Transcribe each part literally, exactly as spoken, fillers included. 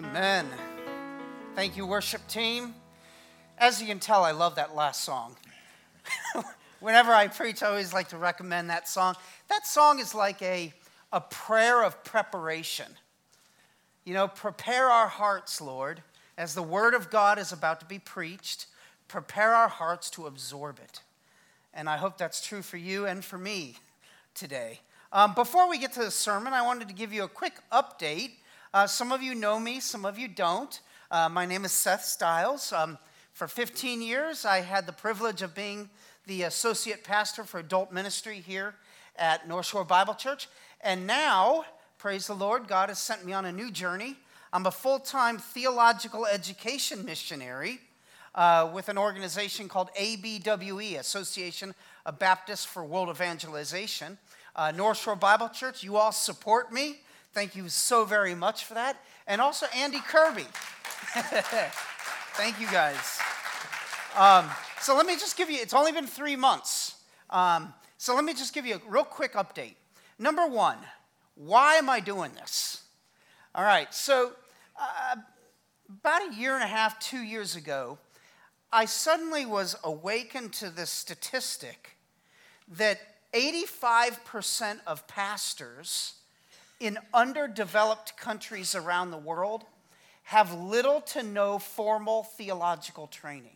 Amen. Thank you, worship team. As you can tell, I love that last song. Whenever I preach, I always like to recommend that song. That song is like a, a prayer of preparation. You know, prepare our hearts, Lord, as the word of God is about to be preached. Prepare our hearts to absorb it. And I hope that's true for you and for me today. Um, before we get to the sermon, I wanted to give you a quick update. Uh, some of you know me, some of you don't. Uh, my name is Seth Stiles. Um, for fifteen years, I had the privilege of being the associate pastor for adult ministry here at North Shore Bible Church. And now, praise the Lord, God has sent me on a new journey. I'm a full-time theological education missionary uh, with an organization called A B W E, Association of Baptists for World Evangelization. Uh, North Shore Bible Church, you all support me. Thank you so very much for that. And also Andy Kirby. Thank you guys. Um, so let me just give you, it's only been three months. Um, so let me just give you a real quick update. Number one, why am I doing this? All right, so uh, about a year and a half, two years ago, I suddenly was awakened to this statistic that eighty-five percent of pastors in underdeveloped countries around the world have little to no formal theological training.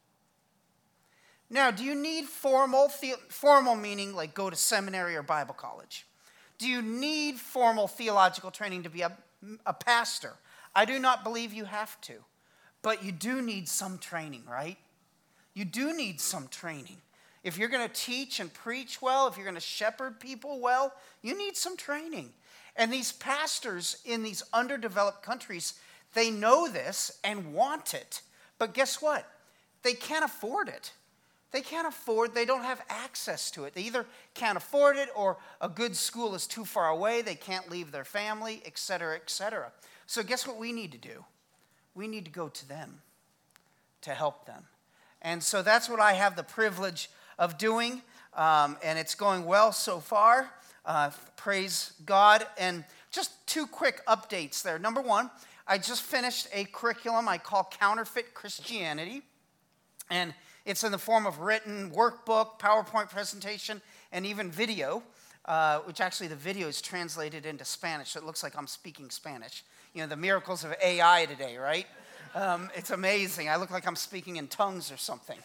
Now, do you need formal, the, formal meaning like go to seminary or Bible college? Do you need formal theological training to be a, a pastor? I do not believe you have to, but you do need some training, right? You do need some training. If you're going to teach and preach well, if you're going to shepherd people well, you need some training. And these pastors in these underdeveloped countries, they know this and want it. But guess what? They can't afford it. They can't afford, they don't have access to it. They either can't afford it or a good school is too far away. They can't leave their family, et cetera, et cetera. So guess what we need to do? We need to go to them to help them. And so that's what I have the privilege of doing. Um, and it's going well so far. Uh, praise God. And just two quick updates there. Number one, I just finished a curriculum I call Counterfeit Christianity. And it's in the form of written workbook, PowerPoint presentation, and even video, uh, which actually the video is translated into Spanish, so it looks like I'm speaking Spanish. You know, the miracles of A I today, right? Um, it's amazing. I look like I'm speaking in tongues or something.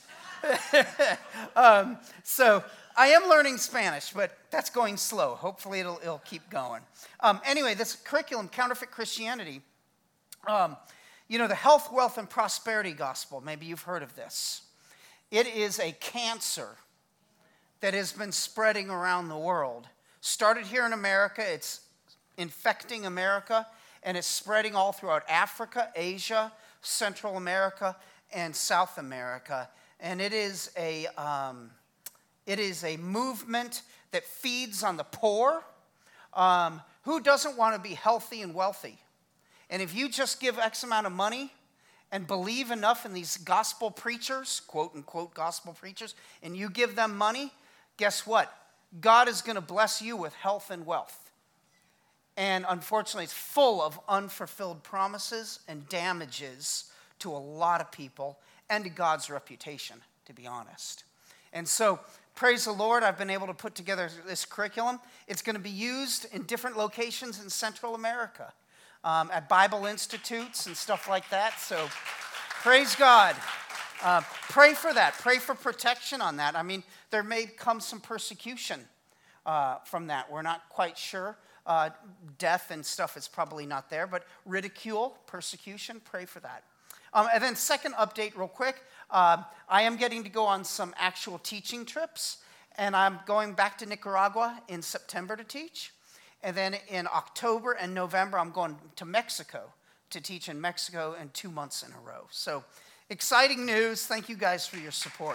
um, so I am learning Spanish, but that's going slow. Hopefully it'll, it'll keep going. Um, anyway, this curriculum, Counterfeit Christianity, um, you know, the health, wealth, and prosperity gospel, maybe you've heard of this. It is a cancer that has been spreading around the world. Started here in America, it's infecting America, and it's spreading all throughout Africa, Asia, Central America, and South America. And it is a um, it is a movement that feeds on the poor. Um, who doesn't want to be healthy and wealthy? And if you just give X amount of money and believe enough in these gospel preachers, quote unquote gospel preachers, and you give them money, guess what? God is going to bless you with health and wealth. And unfortunately, it's full of unfulfilled promises and damages to a lot of people and to God's reputation, to be honest. And so, praise the Lord, I've been able to put together this curriculum. It's going to be used in different locations in Central America, um, at Bible institutes and stuff like that. So, praise God. Uh, pray for that. Pray for protection on that. I mean, there may come some persecution uh, from that. We're not quite sure. Uh, death and stuff is probably not there, but ridicule, persecution, pray for that. Um, and then second update real quick, uh, I am getting to go on some actual teaching trips, and I'm going back to Nicaragua in September to teach. And then in October and November, I'm going to Mexico to teach in Mexico in two months in a row. So exciting news. Thank you guys for your support.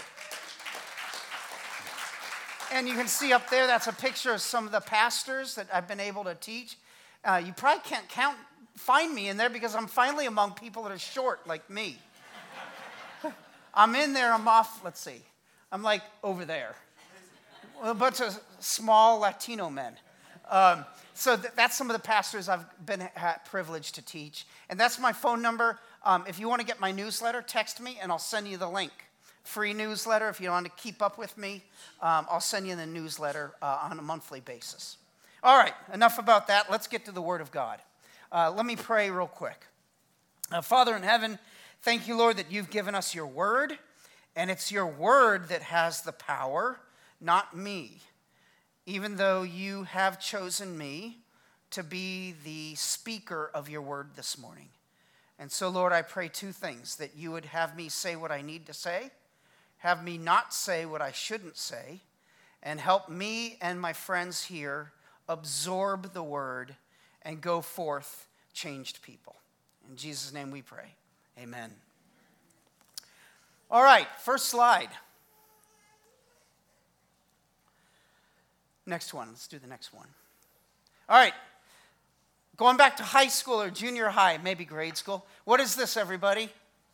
And you can see up there, that's a picture of some of the pastors that I've been able to teach. Uh, you probably can't count, find me in there because I'm finally among people that are short like me. I'm in there, I'm off, let's see. I'm like over there. A bunch of small Latino men. Um, so th- that's some of the pastors I've been ha- privileged to teach. And that's my phone number. Um, if you want to get my newsletter, text me and I'll send you the link. Free newsletter. If you want to keep up with me, um, I'll send you the newsletter uh, on a monthly basis. All right, enough about that. Let's get to the Word of God. Uh, let me pray real quick. Uh, Father in heaven, thank you, Lord, that you've given us your Word, and it's your Word that has the power, not me. Even though you have chosen me to be the speaker of your Word this morning. And so, Lord, I pray two things, that you would have me say what I need to say, have me not say what I shouldn't say, and help me and my friends here absorb the word and go forth changed people. In Jesus' name we pray. Amen. All right, first slide. Next one. Let's do the next one. All right. Going back to high school or junior high, maybe grade school. What is this, everybody?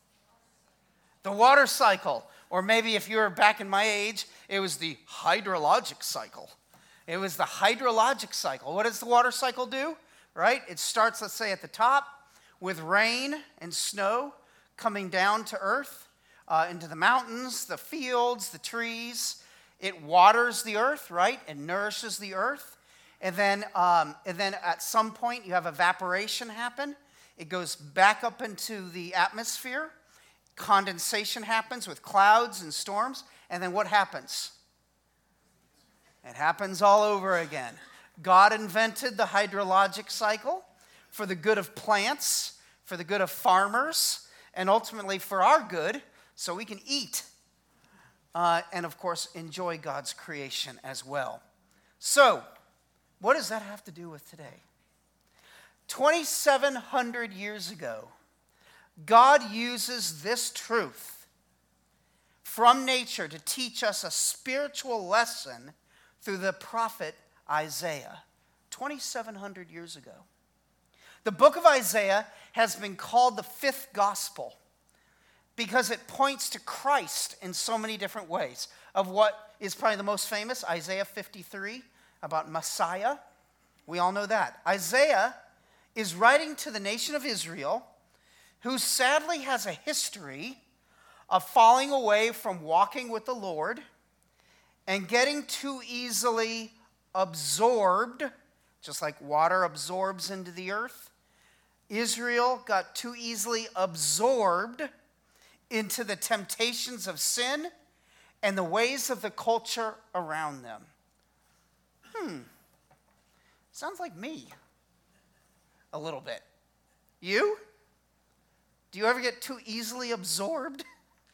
The water cycle. Or maybe if you were back in my age, it was the hydrologic cycle. It was the hydrologic cycle. What does the water cycle do? Right? It starts, let's say, at the top with rain and snow coming down to earth, uh, into the mountains, the fields, the trees. It waters the earth, right? It nourishes the earth. And then, um, and then at some point, you have evaporation happen. It goes back up into the atmosphere. Condensation happens with clouds and storms. And then what happens? It happens all over again. God invented the hydrologic cycle for the good of plants, for the good of farmers, and ultimately for our good, so we can eat. Uh, and of course, enjoy God's creation as well. So, what does that have to do with today? twenty-seven hundred years ago, God uses this truth from nature to teach us a spiritual lesson through the prophet Isaiah, twenty-seven hundred years ago. The book of Isaiah has been called the fifth gospel because it points to Christ in so many different ways. Of what is probably the most famous, Isaiah fifty-three, about Messiah. We all know that. Isaiah is writing to the nation of Israel, who sadly has a history of falling away from walking with the Lord and getting too easily absorbed, just like water absorbs into the earth. Israel got too easily absorbed into the temptations of sin and the ways of the culture around them. Hmm. Sounds like me. A little bit. You? Do you ever get too easily absorbed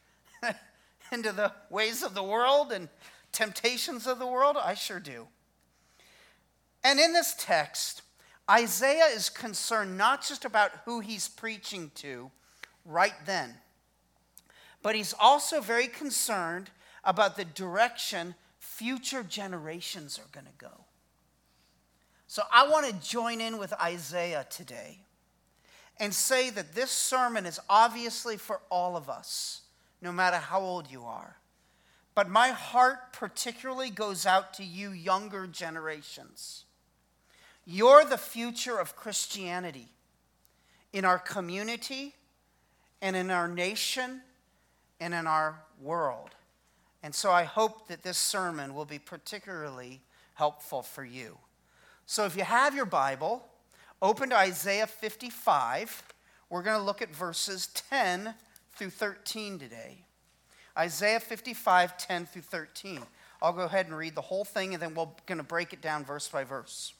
into the ways of the world and temptations of the world? I sure do. And in this text, Isaiah is concerned not just about who he's preaching to right then, but he's also very concerned about the direction future generations are going to go. So I want to join in with Isaiah today and say that this sermon is obviously for all of us, no matter how old you are. But my heart particularly goes out to you younger generations. You're the future of Christianity in our community and in our nation and in our world. And so I hope that this sermon will be particularly helpful for you. So if you have your Bible, open to Isaiah fifty-five. We're going to look at verses ten through thirteen today. Isaiah fifty-five, ten through thirteen. I'll go ahead and read the whole thing, and then we're going to break it down verse by verse.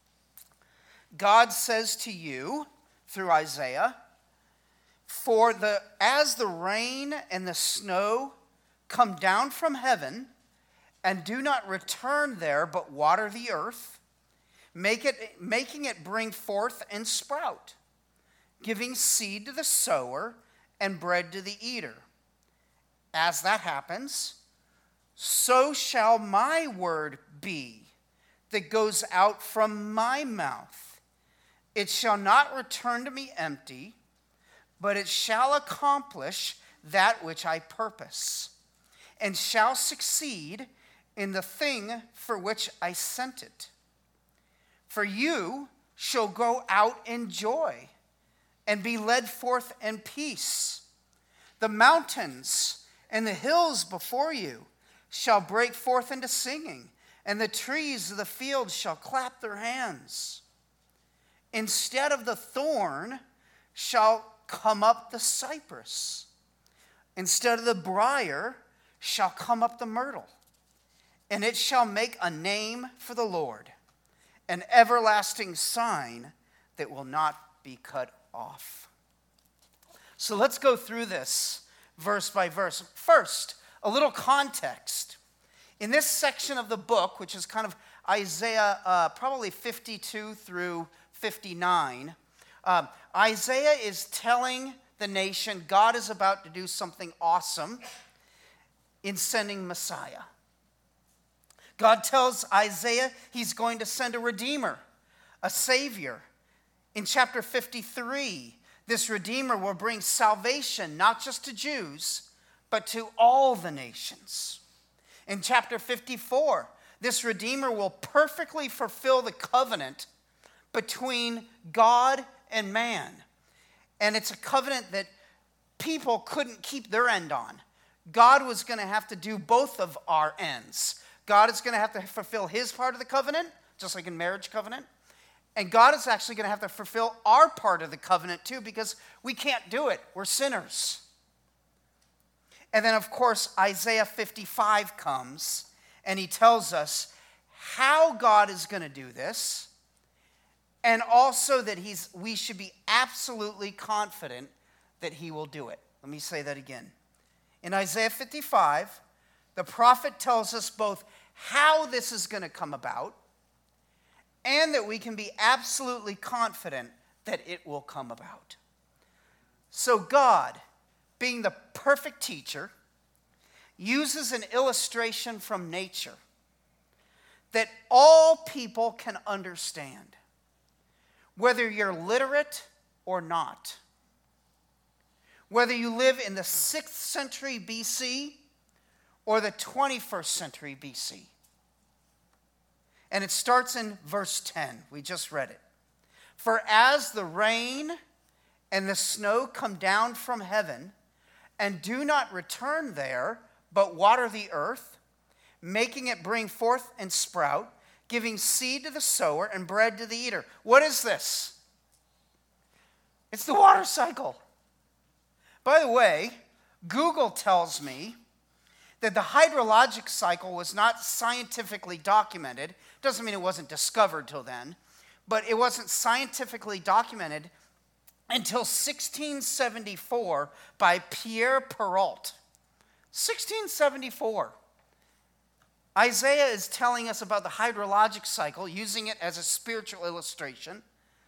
God says to you, through Isaiah, For the as the rain and the snow come down from heaven, and do not return there, but water the earth, make it, making it bring forth and sprout, giving seed to the sower and bread to the eater. As that happens, so shall my word be that goes out from my mouth. It shall not return to me empty, but it shall accomplish that which I purpose, and shall succeed in the thing for which I sent it. For you shall go out in joy and be led forth in peace. The mountains and the hills before you shall break forth into singing, and the trees of the field shall clap their hands. Instead of the thorn shall come up the cypress. Instead of the briar shall come up the myrtle. And it shall make a name for the Lord, an everlasting sign that will not be cut off. So let's go through this verse by verse. First, a little context. In this section of the book, which is kind of Isaiah uh, probably fifty-two through fifty-nine, um, Isaiah is telling the nation God is about to do something awesome in sending Messiah. God tells Isaiah he's going to send a redeemer, a savior. In chapter fifty-three, this redeemer will bring salvation not just to Jews, but to all the nations. In chapter fifty-four, this redeemer will perfectly fulfill the covenant between God and man. And it's a covenant that people couldn't keep their end on. God was going to have to do both of our ends. God is going to have to fulfill his part of the covenant, just like in marriage covenant. And God is actually going to have to fulfill our part of the covenant too, because we can't do it. We're sinners. And then, of course, Isaiah fifty-five comes, and he tells us how God is going to do this, and also that he's, we should be absolutely confident that he will do it. Let me say that again. In Isaiah fifty-five, the prophet tells us both how this is going to come about and that we can be absolutely confident that it will come about. So God, being the perfect teacher, uses an illustration from nature that all people can understand, whether you're literate or not. Whether you live in the sixth century B C or the twenty-first century B C. And it starts in verse ten. We just read it. For as the rain and the snow come down from heaven and do not return there, but water the earth, making it bring forth and sprout, giving seed to the sower and bread to the eater. What is this? It's the water cycle. By the way, Google tells me that the hydrologic cycle was not scientifically documented. Doesn't mean it wasn't discovered till then, but it wasn't scientifically documented until sixteen seventy-four by Pierre Perrault. sixteen seventy-four. Isaiah is telling us about the hydrologic cycle, using it as a spiritual illustration,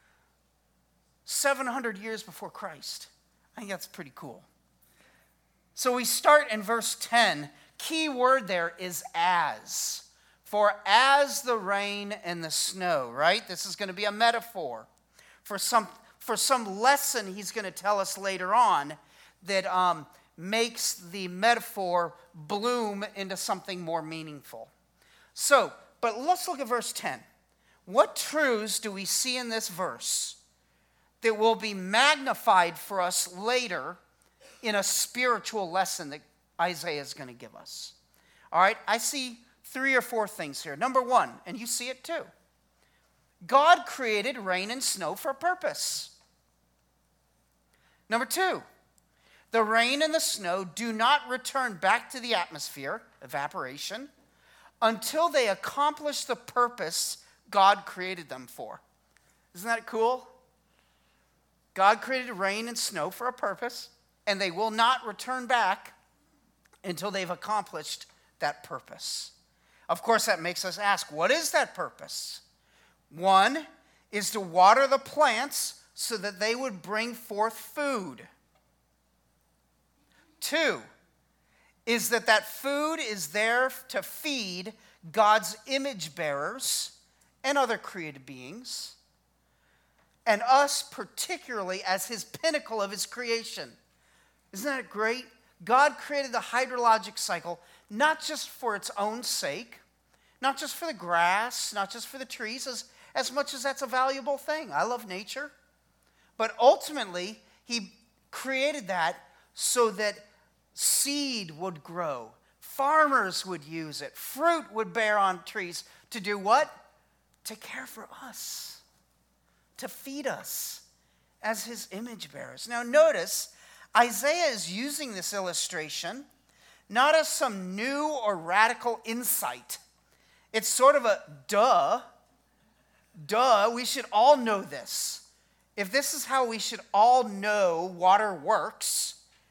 seven hundred years before Christ. I think that's pretty cool. So we start in verse ten. Key word there is as. For as the rain and the snow, right? This is going to be a metaphor for some, for some lesson he's going to tell us later on that um, makes the metaphor bloom into something more meaningful. So, but let's look at verse ten. What truths do we see in this verse that will be magnified for us later in a spiritual lesson that Isaiah is going to give us? All right, I see three or four things here. Number one, and you see it too. God created rain and snow for a purpose. Number two, the rain and the snow do not return back to the atmosphere, evaporation, until they accomplish the purpose God created them for. Isn't that cool? God created rain and snow for a purpose, and they will not return back until they've accomplished that purpose. Of course, that makes us ask, what is that purpose? One is to water the plants so that they would bring forth food. Two is that that food is there to feed God's image bearers and other created beings, and us particularly as his pinnacle of his creation. Isn't that great? God created the hydrologic cycle not just for its own sake, not just for the grass, not just for the trees, as, as much as that's a valuable thing. I love nature. But ultimately, he created that so that seed would grow. Farmers would use it. Fruit would bear on trees to do what? To care for us. To feed us as his image bearers. Now notice, Isaiah is using this illustration not as some new or radical insight. It's sort of a duh. Duh, we should all know this. If this is how we should all know water works,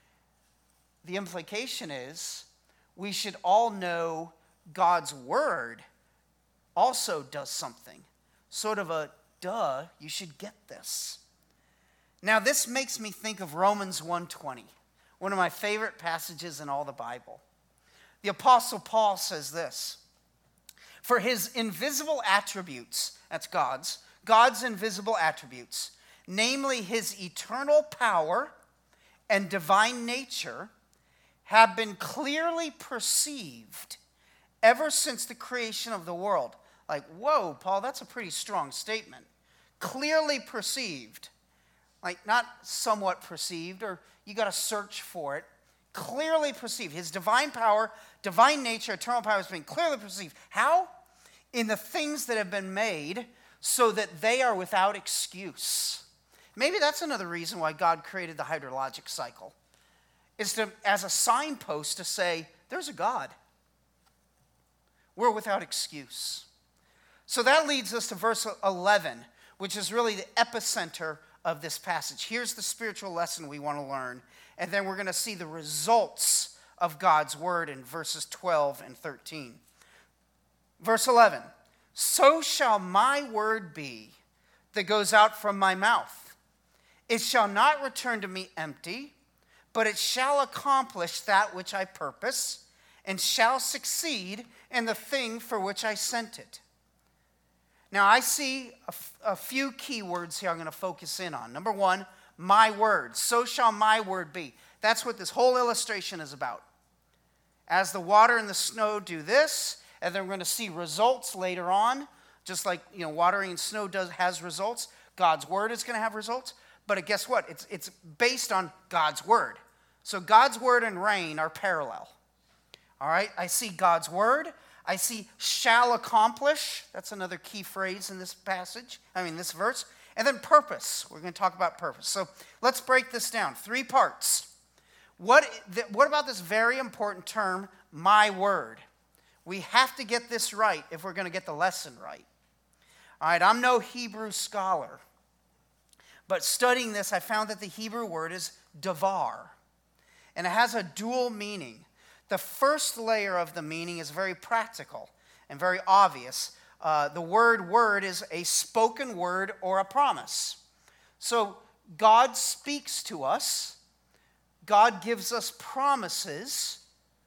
the implication is we should all know God's word also does something. Sort of a duh, you should get this. Now this makes me think of Romans one twenty, one of my favorite passages in all the Bible. The Apostle Paul says this, for his invisible attributes, that's God's, God's invisible attributes, namely his eternal power and divine nature, have been clearly perceived ever since the creation of the world. Like, whoa, Paul, that's a pretty strong statement. Clearly perceived. Like, not somewhat perceived, or you got to search for it. Clearly perceived. His divine power, divine nature, eternal power has been clearly perceived. How? In the things that have been made so that they are without excuse. Maybe that's another reason why God created the hydrologic cycle. Is to, as a signpost to say, there's a God. We're without excuse. So that leads us to verse eleven, which is really the epicenter of this passage. Here's the spiritual lesson we want to learn, and then we're going to see the results of God's word in verses twelve and thirteen. Verse eleven, so shall my word be that goes out from my mouth. It shall not return to me empty, but it shall accomplish that which I purpose, and shall succeed in the thing for which I sent it. Now, I see a, f- a few key words here I'm going to focus in on. Number one, my word. So shall my word be. That's what this whole illustration is about. As the water and the snow do this, and then we're going to see results later on, just like, you know, watering and snow does has results, God's word is going to have results. But guess what? It's, it's based on God's word. So God's word and rain are parallel. All right? I see God's word. I see shall accomplish. That's another key phrase in this passage. I mean, this verse. And then purpose. We're going to talk about purpose. So let's break this down. Three parts. What, what about this very important term, my word? We have to get this right if we're going to get the lesson right. All right, I'm no Hebrew scholar. But studying this, I found that the Hebrew word is davar. And it has a dual meaning. The first layer of the meaning is very practical and very obvious. Uh, the word word is a spoken word or a promise. So God speaks to us. God gives us promises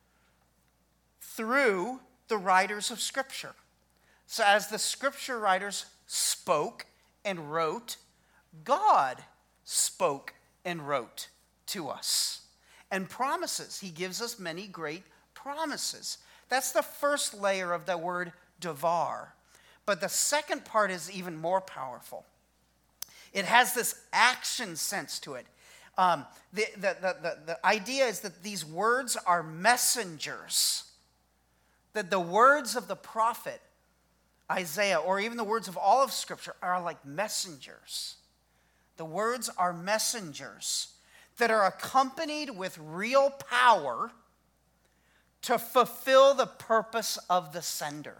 through the writers of Scripture. So as the Scripture writers spoke and wrote, God spoke and wrote to us. And promises. He gives us many great promises. That's the first layer of the word davar. But the second part is even more powerful. It has this action sense to it. Um, the, the, the, the, the idea is that these words are messengers. That the words of the prophet Isaiah, or even the words of all of Scripture, are like messengers. The words are messengers that are accompanied with real power to fulfill the purpose of the sender.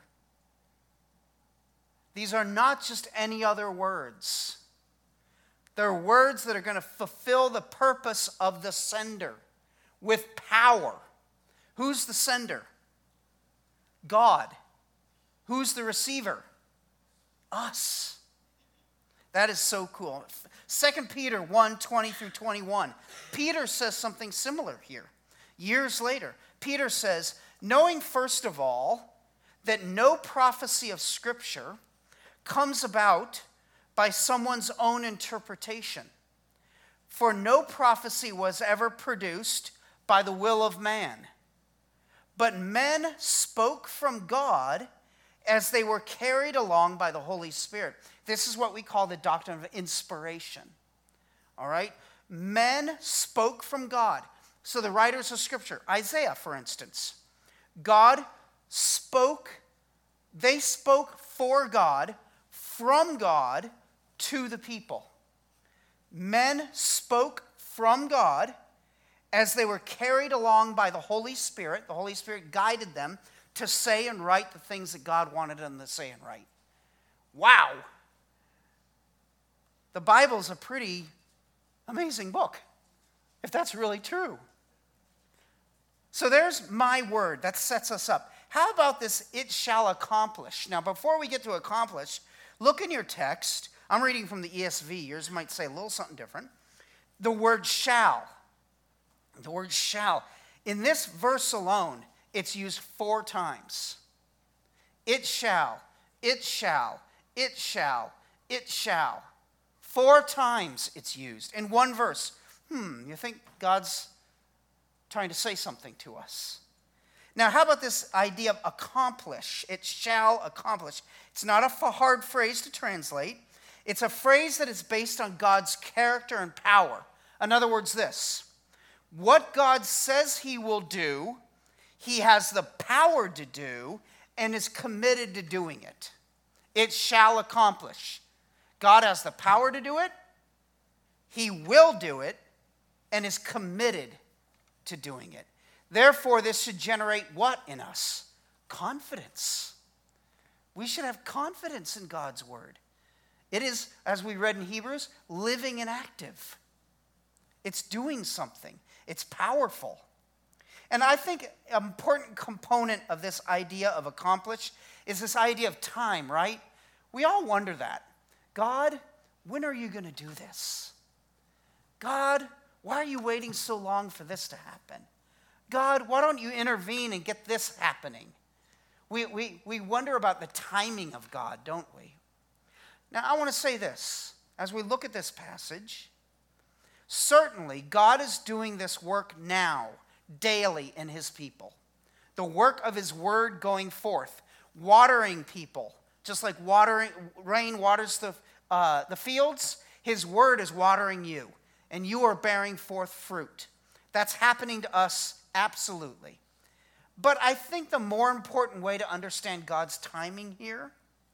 These are not just any other words. They're words that are going to fulfill the purpose of the sender with power. Who's the sender? God. Who's the receiver? Us. That is so cool. Second Peter one, twenty through twenty-one. Peter says something similar here. Years later, Peter says, knowing first of all that no prophecy of Scripture comes about by someone's own interpretation. For no prophecy was ever produced by the will of man. But men spoke from God as they were carried along by the Holy Spirit. This is what we call the doctrine of inspiration. All right? Men spoke from God. So the writers of Scripture, Isaiah, for instance, God spoke, they spoke for God, from God, to the people. Men spoke from God as they were carried along by the Holy Spirit. The Holy Spirit guided them to say and write the things that God wanted them to say and write. Wow. The Bible's a pretty amazing book, if that's really true. So there's my word. That sets us up. How about this, it shall accomplish? Now, before we get to accomplish, look in your text. I'm reading from the E S V. Yours might say a little something different. The word shall. The word shall. In this verse alone, it's used four times. It shall, it shall, it shall, it shall. Four times it's used in one verse. Hmm, you think God's trying to say something to us? Now, how about this idea of accomplish? It shall accomplish. It's not a hard phrase to translate. It's a phrase that is based on God's character and power. In other words, this. What God says he will do, he has the power to do and is committed to doing it. It shall accomplish. God has the power to do it, he will do it, and is committed to doing it. Therefore, this should generate what in us? Confidence. We should have confidence in God's word. It is, as we read in Hebrews, living and active. It's doing something. It's powerful. And I think an important component of this idea of accomplish is this idea of time, right? We all wonder that. God, when are you going to do this? God, why are you waiting so long for this to happen? God, why don't you intervene and get this happening? We, we, we wonder about the timing of God, don't we? Now, I want to say this. As we look at this passage, certainly God is doing this work now, daily in his people. The work of his word going forth, watering people, just like watering, rain waters the, uh, the fields, his word is watering you, and you are bearing forth fruit. That's happening to us absolutely. But I think the more important way to understand God's timing here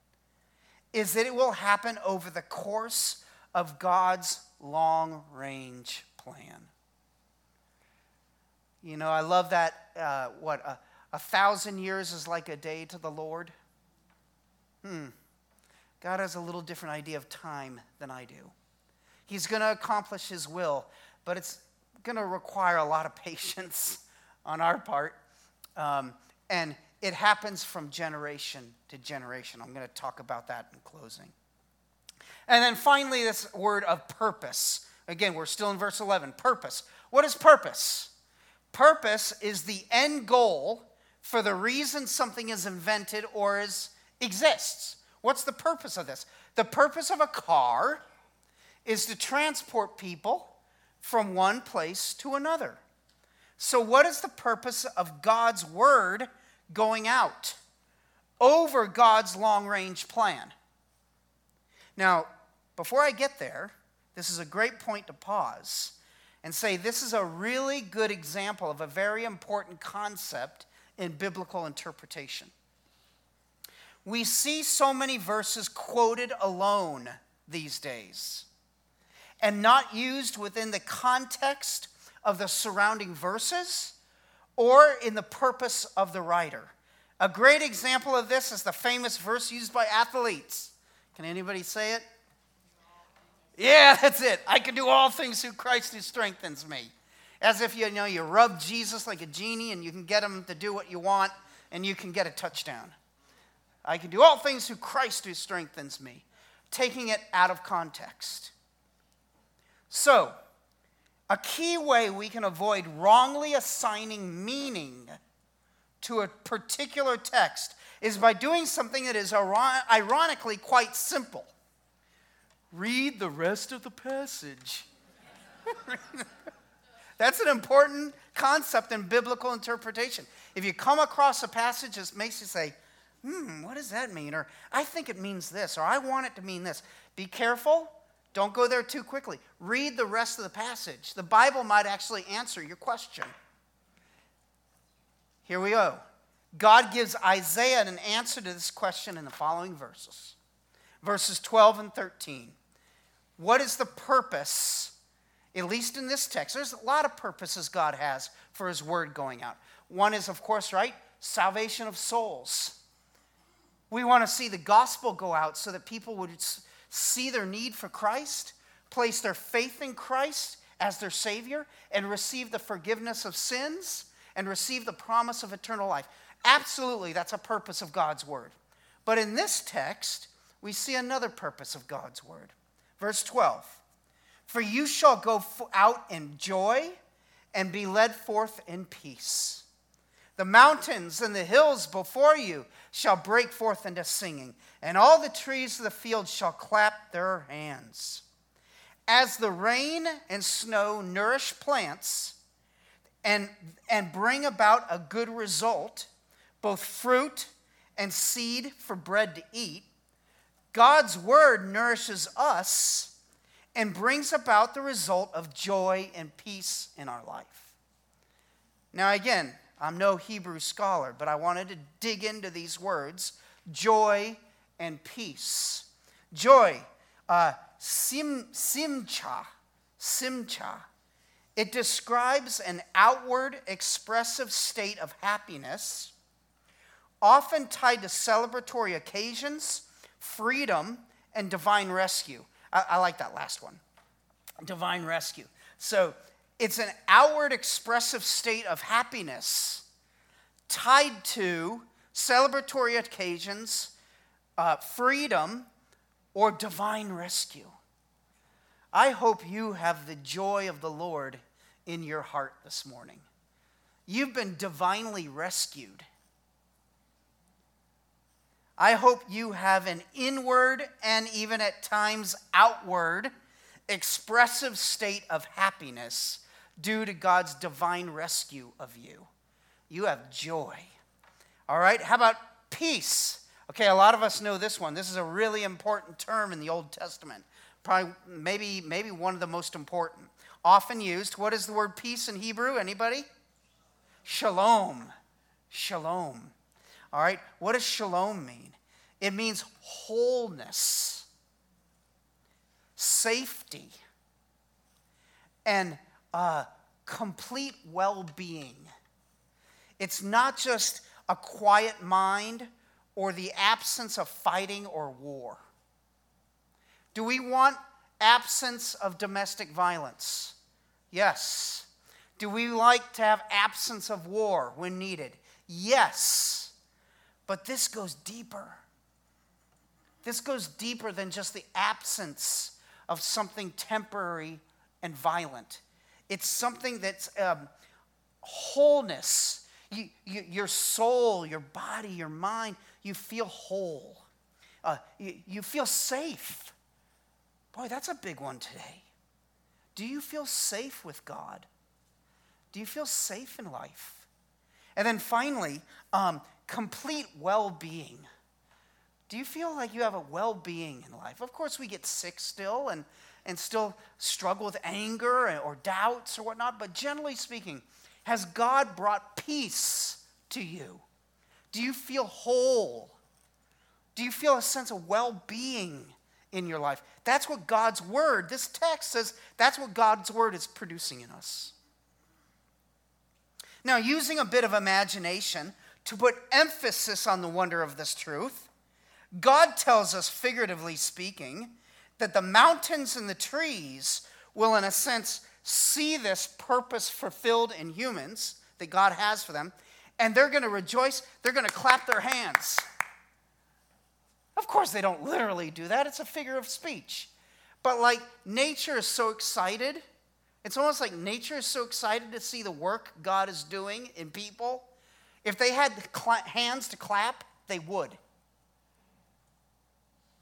is that it will happen over the course of God's long-range plan. You know, I love that, uh, what, a, a thousand years is like a day to the Lord. Hmm. God has a little different idea of time than I do. He's going to accomplish his will, but it's going to require a lot of patience on our part. Um, and it happens from generation to generation. I'm going to talk about that in closing. And then finally, this word of purpose. Again, we're still in verse eleven. Purpose. What is purpose? Purpose is the end goal for the reason something is invented or is exists. What's the purpose of this? The purpose of a car is to transport people from one place to another. So what is the purpose of God's word going out over God's long-range plan? Now, before I get there, this is a great point to pause and say this is a really good example of a very important concept in biblical interpretation. We see so many verses quoted alone these days and not used within the context of the surrounding verses or in the purpose of the writer. A great example of this is the famous verse used by athletes. Can anybody say it? Yeah, that's it. I can do all things through Christ who strengthens me. As if you know you rub Jesus like a genie and you can get him to do what you want and you can get a touchdown. I can do all things through Christ who strengthens me. Taking it out of context. So, a key way we can avoid wrongly assigning meaning to a particular text is by doing something that is ironically quite simple. Read the rest of the passage. That's an important concept in biblical interpretation. If you come across a passage that makes you say, hmm, what does that mean? Or I think it means this, or I want it to mean this. Be careful. Don't go there too quickly. Read the rest of the passage. The Bible might actually answer your question. Here we go. God gives Isaiah an answer to this question in the following verses. Verses twelve and thirteen. What is the purpose, at least in this text? There's a lot of purposes God has for his word going out. One is, of course, right? Salvation of souls. We want to see the gospel go out so that people would see their need for Christ, place their faith in Christ as their Savior, and receive the forgiveness of sins, and receive the promise of eternal life. Absolutely, that's a purpose of God's word. But in this text, we see another purpose of God's word. Verse twelve, for you shall go out in joy and be led forth in peace. The mountains and the hills before you shall break forth into singing, and all the trees of the field shall clap their hands. As the rain and snow nourish plants and, and bring about a good result, both fruit and seed for bread to eat, God's word nourishes us and brings about the result of joy and peace in our life. Now again, I'm no Hebrew scholar, but I wanted to dig into these words, joy and peace. Joy, uh, sim, simcha, simcha. It describes an outward expressive state of happiness, often tied to celebratory occasions, freedom, and divine rescue. I, I like that last one, divine rescue. So it's an outward expressive state of happiness tied to celebratory occasions, uh, freedom, or divine rescue. I hope you have the joy of the Lord in your heart this morning. You've been divinely rescued. I hope you have an inward and even at times outward expressive state of happiness due to God's divine rescue of you. You have joy. All right, how about peace? Okay, a lot of us know this one. This is a really important term in the Old Testament. Probably, maybe, maybe one of the most important. Often used. What is the word peace in Hebrew? Anybody? Shalom. Shalom. All right, what does shalom mean? It means wholeness, safety, and uh, complete well-being. It's not just a quiet mind or the absence of fighting or war. Do we want absence of domestic violence? Yes. Do we like to have absence of war when needed? Yes. But this goes deeper. This goes deeper than just the absence of something temporary and violent. It's something that's um, wholeness. You, you, your soul, your body, your mind, you feel whole. Uh, you, you feel safe. Boy, that's a big one today. Do you feel safe with God? Do you feel safe in life? And then finally, um, complete well-being. Do you feel like you have a well-being in life? Of course, we get sick still and, and still struggle with anger or doubts or whatnot, but generally speaking, has God brought peace to you? Do you feel whole? Do you feel a sense of well-being in your life? That's what God's word, this text says, that's what God's word is producing in us. Now, using a bit of imagination to put emphasis on the wonder of this truth, God tells us, figuratively speaking, that the mountains and the trees will, in a sense, see this purpose fulfilled in humans that God has for them, and they're going to rejoice, they're going to clap their hands. Of course, they don't literally do that. It's a figure of speech. But like nature is so excited, it's almost like nature is so excited to see the work God is doing in people. If they had hands to clap, they would.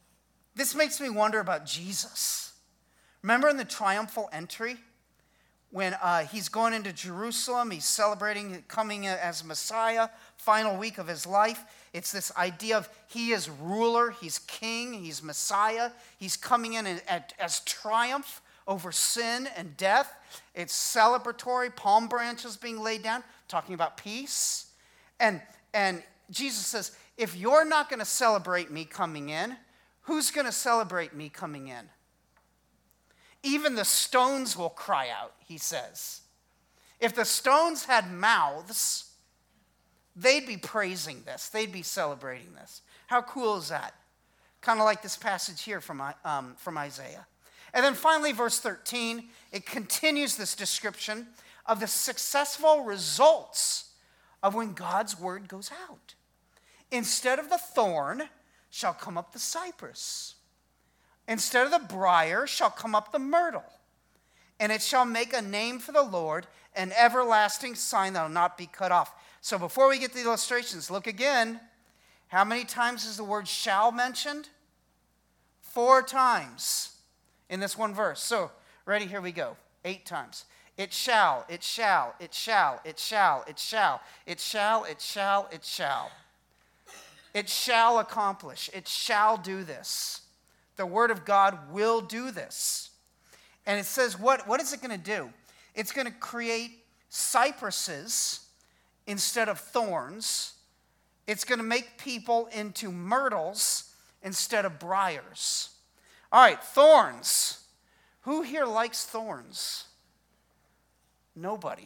This makes me wonder about Jesus. Remember in the triumphal entry, when uh, he's going into Jerusalem. He's celebrating coming as Messiah, final week of his life. It's this idea of he is ruler, he's king, he's Messiah. He's coming in as triumph over sin and death. It's celebratory, palm branches being laid down, talking about peace. And, and Jesus says, if you're not going to celebrate me coming in, who's going to celebrate me coming in? Even the stones will cry out, he says. If the stones had mouths, they'd be praising this. They'd be celebrating this. How cool is that? Kind of like this passage here from, um, from Isaiah. And then finally, verse thirteen, it continues this description of the successful results of when God's word goes out. Instead of the thorn shall come up the cypress. Instead of the briar shall come up the myrtle. And it shall make a name for the Lord, an everlasting sign that will not be cut off. So before we get to the illustrations, look again. How many times is the word shall mentioned? Four times in this one verse. So, ready, here we go. Eight times. It shall, it shall, it shall, it shall, it shall, it shall, it shall, it shall. It shall accomplish. It shall do this. The word of God will do this. And it says, what, what is it going to do? It's going to create cypresses instead of thorns. It's going to make people into myrtles instead of briars. All right, thorns. Who here likes thorns? Nobody.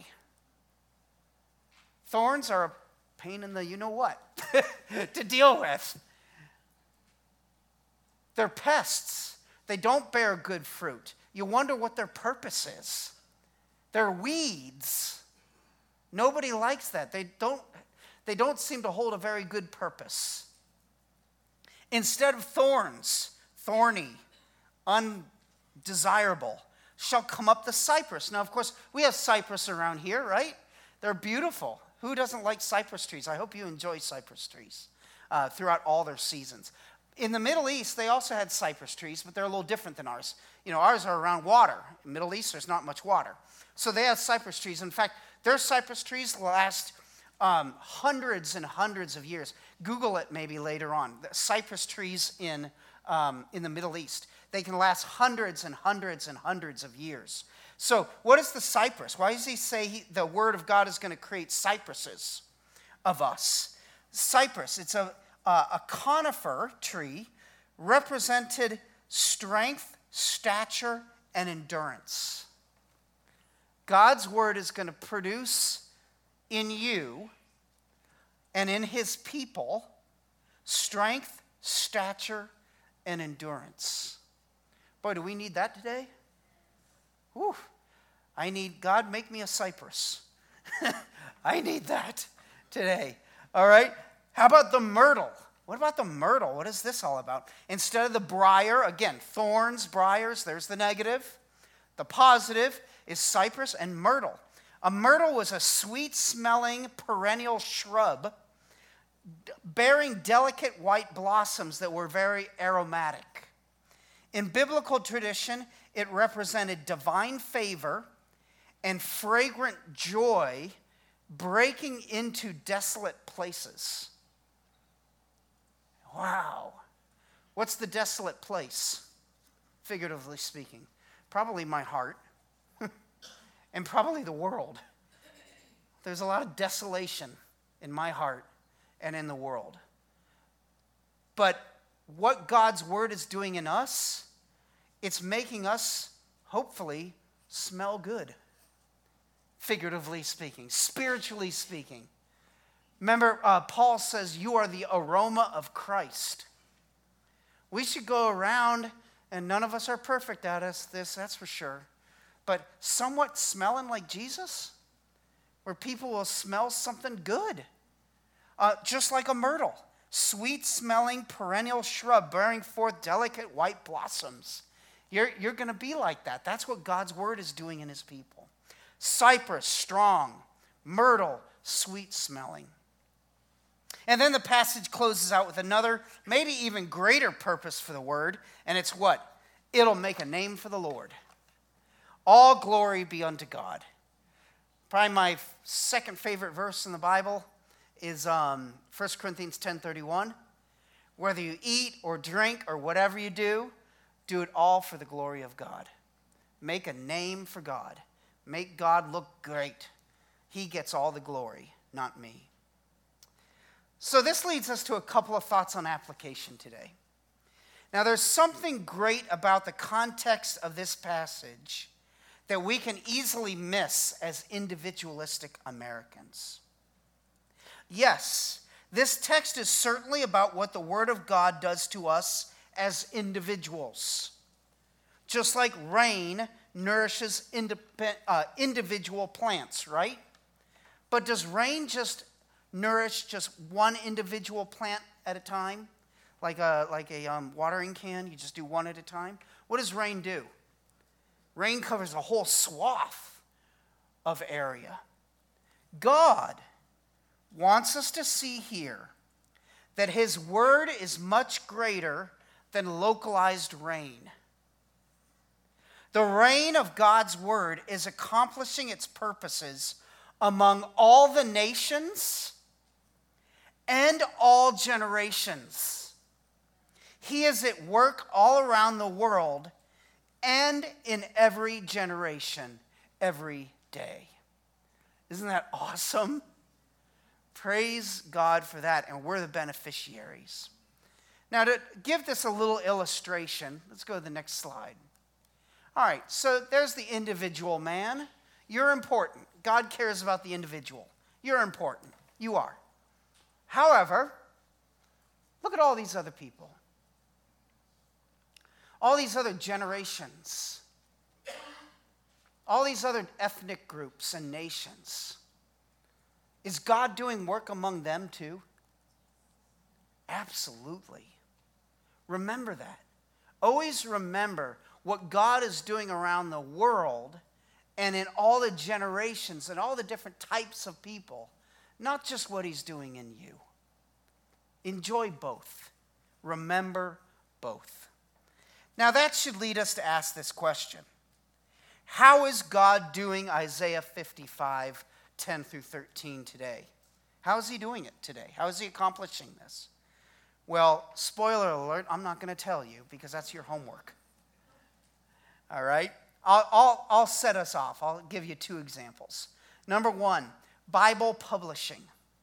Thorns are a pain in the you-know-what to deal with. They're pests. They don't bear good fruit. You wonder what their purpose is. They're weeds. Nobody likes that. They don't, they don't seem to hold a very good purpose. Instead of thorns, thorny, undesirable, shall come up the cypress. Now, of course, we have cypress around here, right? They're beautiful. Who doesn't like cypress trees? I hope you enjoy cypress trees uh, throughout all their seasons. In the Middle East, they also had cypress trees, but they're a little different than ours. You know, ours are around water. In the Middle East, there's not much water. So they have cypress trees. In fact, their cypress trees last um, hundreds and hundreds of years. Google it maybe later on. The cypress trees in, um, in the Middle East. They can last hundreds and hundreds and hundreds of years. So what is the cypress? Why does he say he, the word of God is going to create cypresses of us? Cypress, it's a, a, a conifer tree, represented strength, stature, and endurance. God's word is going to produce in you and in his people strength, stature, and endurance. Boy, do we need that today? Whew. I need, God, make me a cypress. I need that today. All right? How about the myrtle? What about the myrtle? What is this all about? Instead of the briar, again, thorns, briars, there's the negative. The positive is cypress and myrtle. A myrtle was a sweet-smelling perennial shrub bearing delicate white blossoms that were very aromatic. In biblical tradition, it represented divine favor and fragrant joy breaking into desolate places. Wow. What's the desolate place, figuratively speaking? Probably my heart and probably the world. There's a lot of desolation in my heart and in the world. But what God's word is doing in us, it's making us, hopefully, smell good. Figuratively speaking, spiritually speaking. Remember, uh, Paul says, you are the aroma of Christ. We should go around, and none of us are perfect at us, this, that's for sure. But somewhat smelling like Jesus, where people will smell something good. Uh, just like a myrtle, sweet-smelling perennial shrub bearing forth delicate white blossoms. You're, you're going to be like that. That's what God's word is doing in his people. Cypress, strong. Myrtle, sweet-smelling. And then the passage closes out with another, maybe even greater purpose for the word, and it's what? It'll make a name for the Lord. All glory be unto God. Probably my second favorite verse in the Bible is um, First Corinthians ten thirty-one. Whether you eat or drink or whatever you do, do it all for the glory of God. Make a name for God. Make God look great. He gets all the glory, not me. So this leads us to a couple of thoughts on application today. Now, there's something great about the context of this passage that we can easily miss as individualistic Americans. Yes, this text is certainly about what the Word of God does to us as individuals. Just like rain nourishes indep- uh, individual plants, right? But does rain just nourish just one individual plant at a time? Like a, like a um, watering can, you just do one at a time? What does rain do? Rain covers a whole swath of area. God wants us to see here that his word is much greater than localized rain. The reign of God's word is accomplishing its purposes among all the nations and all generations. He is at work all around the world and in every generation, every day. Isn't that awesome? Praise God for that, and we're the beneficiaries. Now, to give this a little illustration, let's go to the next slide. All right, so there's the individual man. You're important. God cares about the individual. You're important. You are. However, look at all these other people. All these other generations. All these other ethnic groups and nations. Is God doing work among them too? Absolutely. Remember that. Always remember what God is doing around the world and in all the generations and all the different types of people, not just what he's doing in you. Enjoy both. Remember both. Now that should lead us to ask this question. How is God doing Isaiah fifty-five, ten through thirteen today? How is he doing it today? How is he accomplishing this? Well, spoiler alert, I'm not going to tell you because that's your homework. All right? I'll, I'll, I'll set us off. I'll give you two examples. Number one, Bible publishing.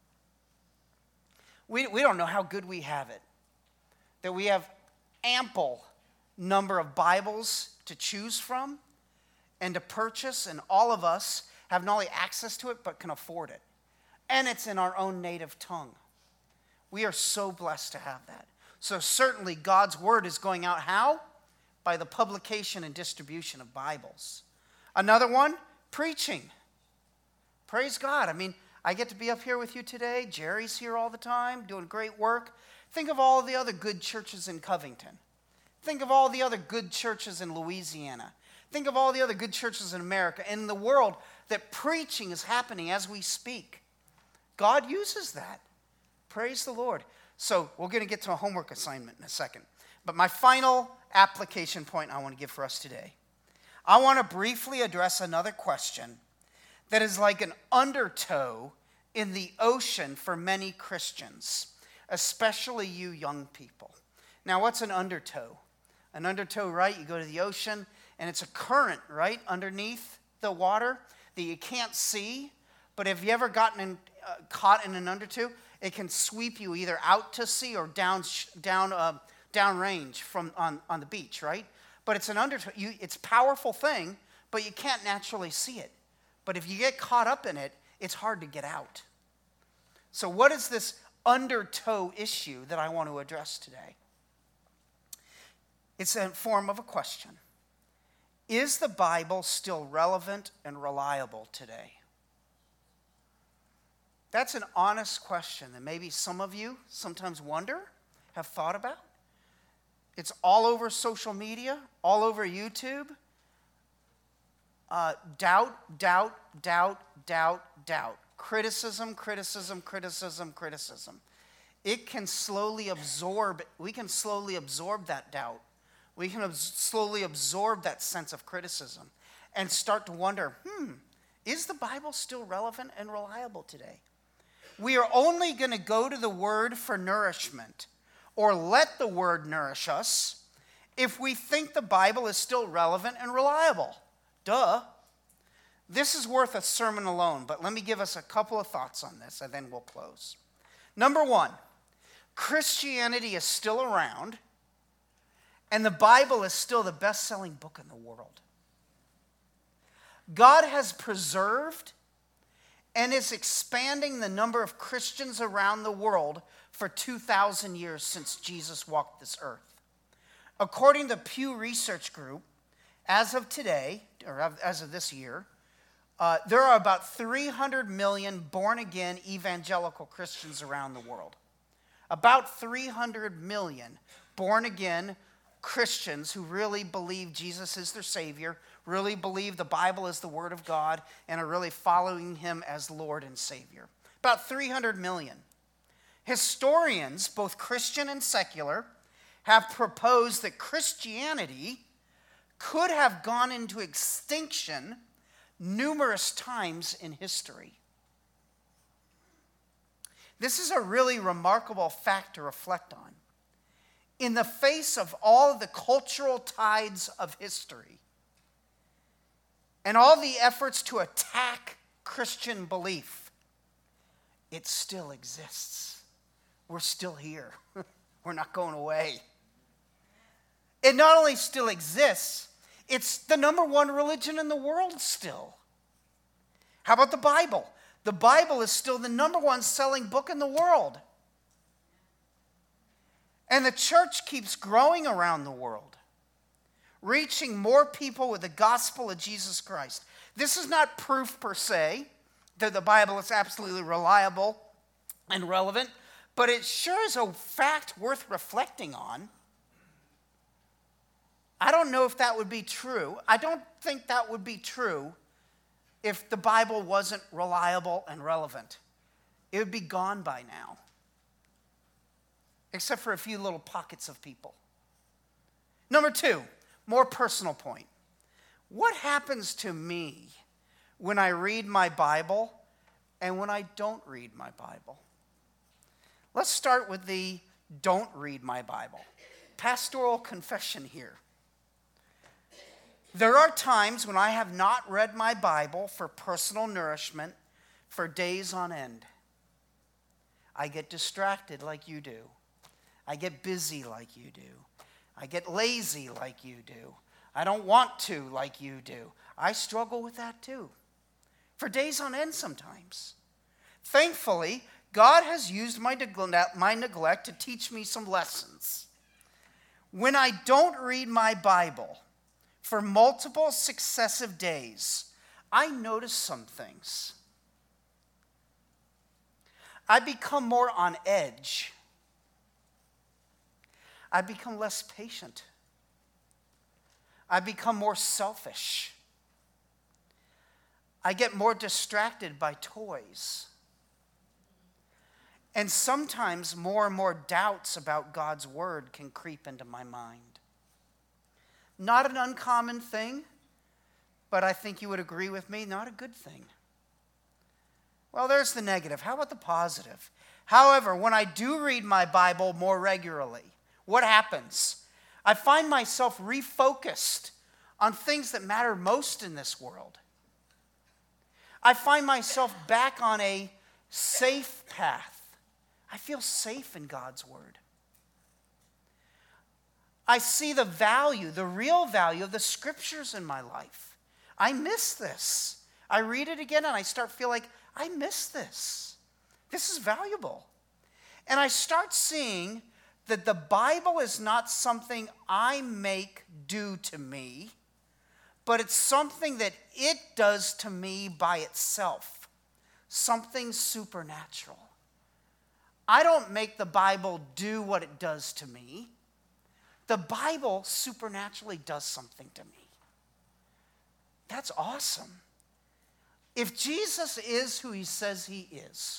We, we don't know how good we have it. That we have ample number of Bibles to choose from and to purchase, and all of us have not only access to it, but can afford it. And it's in our own native tongue. We are so blessed to have that. So certainly God's word is going out how? By the publication and distribution of Bibles. Another one, preaching. Praise God. I mean, I get to be up here with you today. Jerry's here all the time, doing great work. Think of all the other good churches in Covington. Think of all the other good churches in Louisiana. Think of all the other good churches in America and in the world that preaching is happening as we speak. God uses that. Praise the Lord. So we're going to get to a homework assignment in a second. But my final application point I want to give for us today. I want to briefly address another question that is like an undertow in the ocean for many Christians, especially you young people. Now, what's an undertow? An undertow, right? You go to the ocean, and it's a current, right, underneath the water that you can't see. But have you ever gotten in, uh, caught in an undertow? It can sweep you either out to sea or down, down, uh, downrange from on, on the beach, right? But it's an undertow. You, it's a powerful thing, but you can't naturally see it. But if you get caught up in it, it's hard to get out. So what is this undertow issue that I want to address today? It's a form of a question. Is the Bible still relevant and reliable today? That's an honest question that maybe some of you sometimes wonder, have thought about. It's all over social media, all over YouTube. Uh, doubt, doubt, doubt, doubt, doubt. Criticism, criticism, criticism, criticism. It can slowly absorb, we can slowly absorb that doubt. We can ab- slowly absorb that sense of criticism. and start to wonder, hmm, is the Bible still relevant and reliable today? We are only going to go to the Word for nourishment, or let the Word nourish us, if we think the Bible is still relevant and reliable. Duh. This is worth a sermon alone, but let me give us a couple of thoughts on this, and then we'll close. Number one, Christianity is still around, and the Bible is still the best-selling book in the world. God has preserved and is expanding the number of Christians around the world for two thousand years since Jesus walked this earth. According to Pew Research Group, as of today, or as of this year, uh, there are about three hundred million born-again evangelical Christians around the world. About three hundred million born-again Christians who really believe Jesus is their Savior, really believe the Bible is the Word of God, and are really following Him as Lord and Savior. About three hundred million. Historians, both Christian and secular, have proposed that Christianity could have gone into extinction numerous times in history. This is a really remarkable fact to reflect on. In the face of all of the cultural tides of history and all the efforts to attack Christian belief, it still exists. We're still here. We're not going away. It not only still exists, it's the number one religion in the world still. How about the Bible? The Bible is still the number one selling book in the world. And the church keeps growing around the world, reaching more people with the gospel of Jesus Christ. This is not proof per se that the Bible is absolutely reliable and relevant, but it sure is a fact worth reflecting on. I don't know if that would be true. I don't think that would be true if the Bible wasn't reliable and relevant. It would be gone by now, except for a few little pockets of people. Number two, more personal point. What happens to me when I read my Bible and when I don't read my Bible? Let's start with the don't read my Bible. Pastoral confession here. There are times when I have not read my Bible for personal nourishment for days on end. I get distracted like you do. I get busy like you do. I get lazy like you do. I don't want to like you do. I struggle with that too. For days on end sometimes. Thankfully, God has used my neglect, my neglect to teach me some lessons. When I don't read my Bible for multiple successive days, I notice some things. I become more on edge. I become less patient. I become more selfish. I get more distracted by toys. And sometimes more and more doubts about God's word can creep into my mind. Not an uncommon thing, but I think you would agree with me, not a good thing. Well, there's the negative. How about the positive? However, when I do read my Bible more regularly, what happens? I find myself refocused on things that matter most in this world. I find myself back on a safe path. I feel safe in God's word. I see the value, the real value of the scriptures in my life. I miss this. I read it again and I start to feel like, I miss this. This is valuable. And I start seeing that the Bible is not something I make do to me, but it's something that it does to me by itself. Something supernatural. I don't make the Bible do what it does to me. The Bible supernaturally does something to me. That's awesome. If Jesus is who he says he is,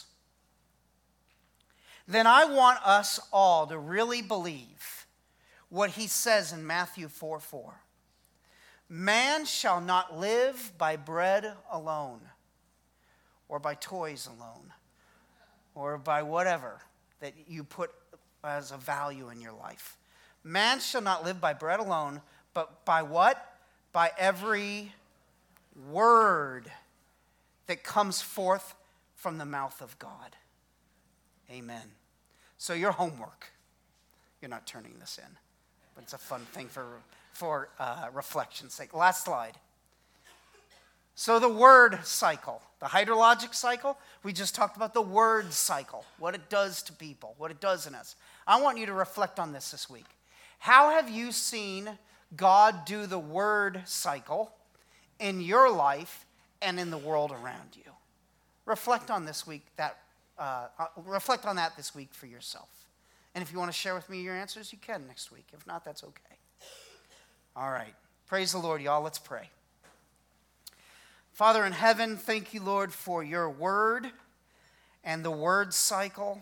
then I want us all to really believe what he says in Matthew four four. Man shall not live by bread alone, or by toys alone, or by whatever that you put as a value in your life. Man shall not live by bread alone, but by what? By every word that comes forth from the mouth of God. Amen. So your homework, you're not turning this in, but it's a fun thing for, for uh, reflection's sake. Last slide. So the word cycle, the hydrologic cycle, we just talked about the word cycle, what it does to people, what it does in us. I want you to reflect on this this week. How have you seen God do the word cycle in your life and in the world around you? Reflect on this week that uh, uh, reflect on that this week for yourself. And if you want to share with me your answers, you can next week. If not, that's okay. All right. Praise the Lord, y'all. Let's pray. Father in heaven, thank you, Lord, for your word and the word cycle.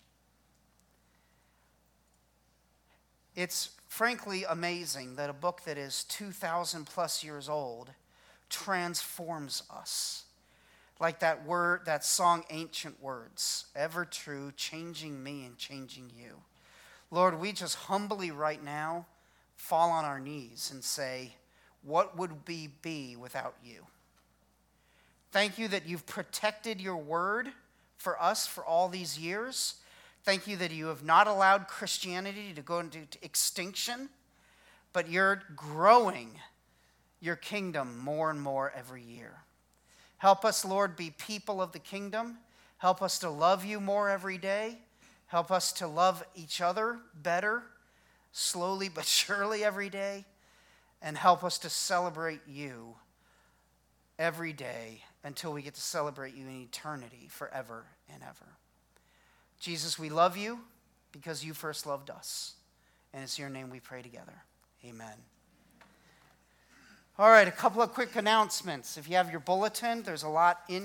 It's frankly amazing that a book that is two thousand plus years old transforms us. Like that word, that song, Ancient Words, ever true, changing me and changing you. Lord, we just humbly right now fall on our knees and say, what would we be without you? Thank you that you've protected your word for us for all these years. Thank you that you have not allowed Christianity to go into extinction, but you're growing your kingdom more and more every year. Help us, Lord, be people of the kingdom. Help us to love you more every day. Help us to love each other better, slowly but surely every day. And help us to celebrate you every day until we get to celebrate you in eternity forever and ever. Jesus, we love you because you first loved us. And it's in your name we pray together. Amen. All right, a couple of quick announcements. If you have your bulletin, there's a lot in